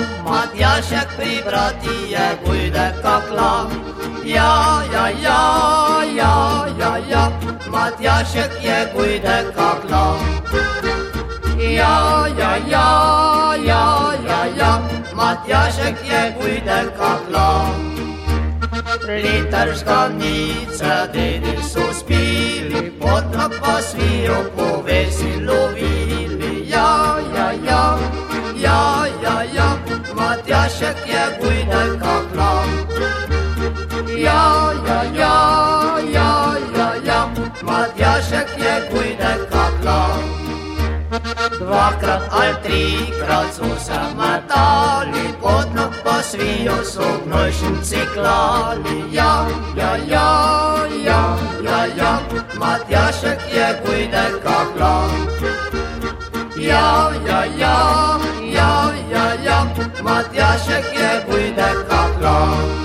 Matjašek pri brati je bujde kakla. Matjašek je bujde kakla. Matjašek je bujde kakla. Liter žganice, dedi so spili, potom pa svijo povesi lovili. Matjašek je bujde kakla. Matjašek je bujde kakla. Dvakrat ali trikrat so se metali, potom pa svijo so gnojšnici klali. Matjašek je bujde kakla. Matjašek je bujde kakla.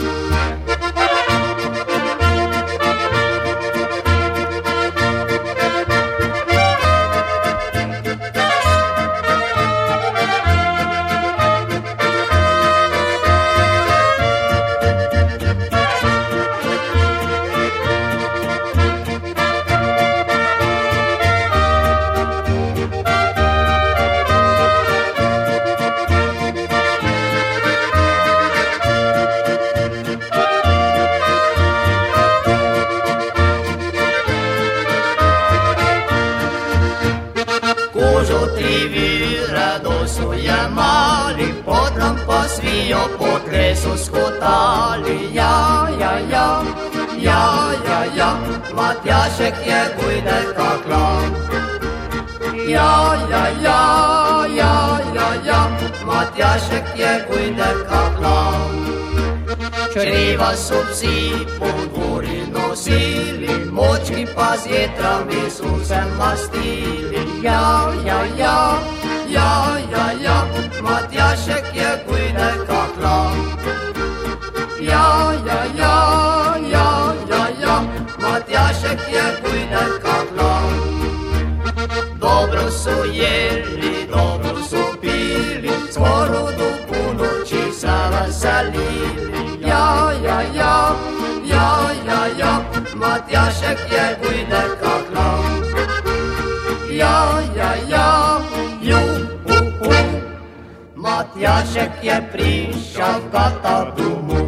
Kožo tri vire so jemali, potom pa svijo po tlesu skotali. Matjašek je bujde kakla. Matjašek je bujde kakla. Čreva so psi po dvori nosili, močki pa z jetrami so se mastili. Matjašek je bujde kakla. Matjašek je bujde kakla. Dobro so jeli, dobro so pili, skoro do ponoči se veselili. Matjašek je bujde kakla. Matjašek je prišel v gata domu.